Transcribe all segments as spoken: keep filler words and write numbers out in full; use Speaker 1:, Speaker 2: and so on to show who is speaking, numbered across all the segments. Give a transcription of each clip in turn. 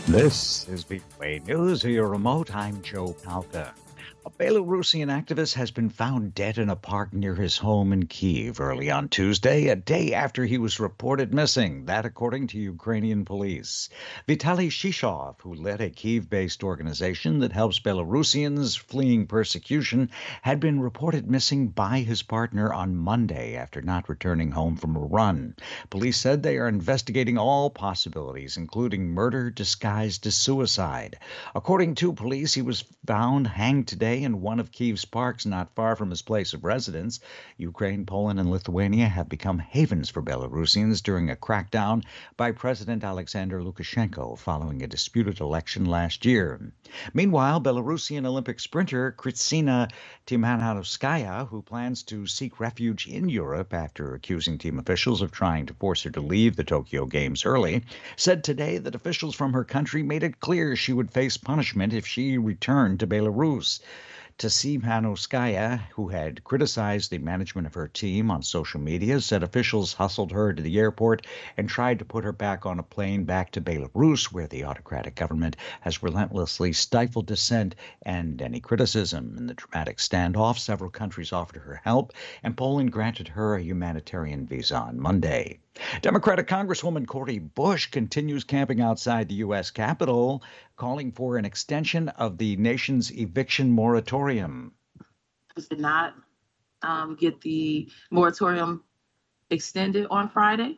Speaker 1: This is V O A News via remote. I'm Joe Palca. A Belarusian activist has been found dead in a park near his home in Kyiv early on Tuesday, a day after he was reported missing. That, according to Ukrainian police. Vitaly Shishov, who led a Kyiv-based organization that helps Belarusians fleeing persecution, had been reported missing by his partner on Monday after not returning home from a run. Police said they are investigating all possibilities, including murder disguised as suicide. According to police, he was found hanged today in one of Kyiv's parks not far from his place of residence. Ukraine, Poland, and Lithuania have become havens for Belarusians during a crackdown by President Alexander Lukashenko following a disputed election last year. Meanwhile, Belarusian Olympic sprinter Kristina Timanowskaya, who plans to seek refuge in Europe after accusing team officials of trying to force her to leave the Tokyo Games early, said today that officials from her country made it clear she would face punishment if she returned to Belarus. Tsimanouskaya, who had criticized the management of her team on social media, said officials hustled her to the airport and tried to put her back on a plane back to Belarus, where the autocratic government has relentlessly stifled dissent and any criticism. In the dramatic standoff, several countries offered her help, and Poland granted her a humanitarian visa on Monday. Democratic Congresswoman Cori Bush continues camping outside the U S Capitol, calling for an extension of the nation's eviction moratorium.
Speaker 2: Did not um, get the moratorium extended on Friday.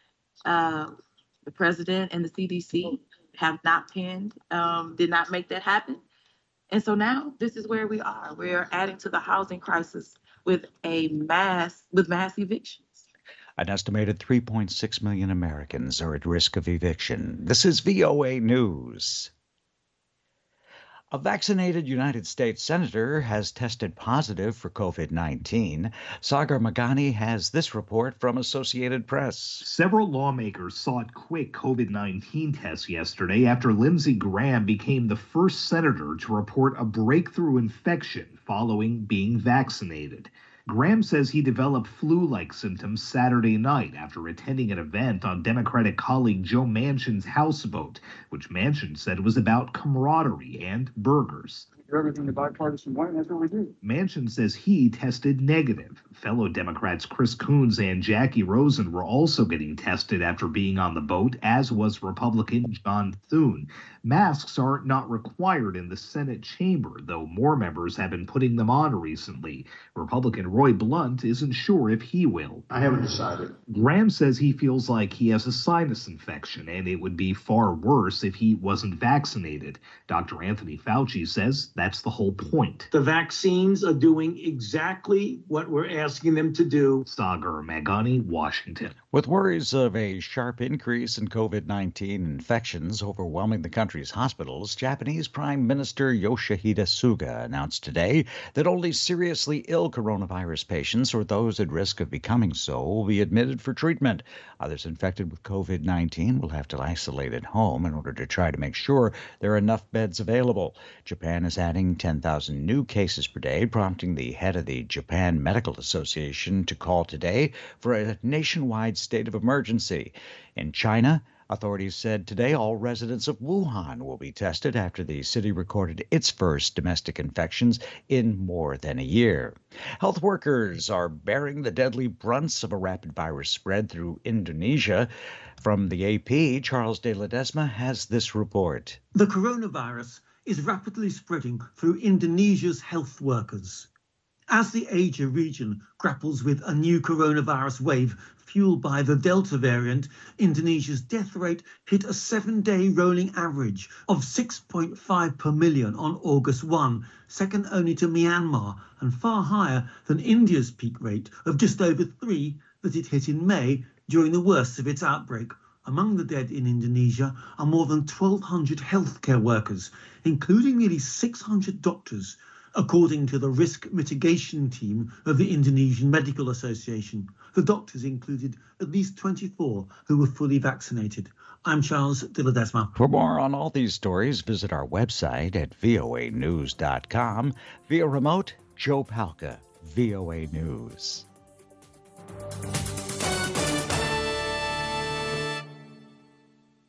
Speaker 2: Uh, the president and the C D C have not pinned, um, did not make that happen. And so now this is where we are. We're adding to the housing crisis with a mass, with mass evictions.
Speaker 1: An estimated three point six million Americans are at risk of eviction. This is V O A News. A vaccinated United States senator has tested positive for COVID nineteen. Sagar Meghani has this report from Associated Press.
Speaker 3: Several lawmakers sought quick COVID nineteen tests yesterday after Lindsey Graham became the first senator to report a breakthrough infection following being vaccinated. Graham says he developed flu-like symptoms Saturday night after attending an event on Democratic colleague Joe Manchin's houseboat, which Manchin said was about camaraderie and burgers.
Speaker 4: Everything the bipartisan way, that's what we do.
Speaker 3: Manchin says he tested negative. Fellow Democrats Chris Coons and Jackie Rosen were also getting tested after being on the boat, as was Republican John Thune. Masks are not required in the Senate chamber, though more members have been putting them on recently. Republican Roy Blunt isn't sure if he will.
Speaker 4: I haven't decided.
Speaker 3: Graham says he feels like he has a sinus infection, and it would be far worse if he wasn't vaccinated. Doctor Anthony Fauci says that's the whole point.
Speaker 5: The vaccines are doing exactly what we're asking them to do.
Speaker 3: Sagar Meghani, Washington.
Speaker 1: With worries of a sharp increase in COVID nineteen infections overwhelming the country's hospitals, Japanese Prime Minister Yoshihide Suga announced today that only seriously ill coronavirus patients or those at risk of becoming so will be admitted for treatment. Others infected with COVID nineteen will have to isolate at home in order to try to make sure there are enough beds available. Japan is adding ten thousand new cases per day, prompting the head of the Japan Medical Association to call today for a nationwide state of emergency. In China, authorities said today all residents of Wuhan will be tested after the city recorded its first domestic infections in more than a year. Health workers are bearing the deadly brunts of a rapid virus spread through Indonesia. From the A P, Charles de Ledesma has this report.
Speaker 6: The coronavirus is rapidly spreading through Indonesia's health workers. As the Asia region grapples with a new coronavirus wave fueled by the Delta variant, Indonesia's death rate hit a seven-day rolling average of six point five per million on August first, second only to Myanmar, and far higher than India's peak rate of just over three that it hit in May during the worst of its outbreak. Among the dead in Indonesia are more than twelve hundred healthcare workers, including nearly six hundred doctors, according to the risk mitigation team of the Indonesian Medical Association. The doctors included at least twenty-four who were fully vaccinated. I'm Charles de Ledesma.
Speaker 1: For more on all these stories, visit our website at V O A news dot com. Via remote, Joe Palca, V O A News.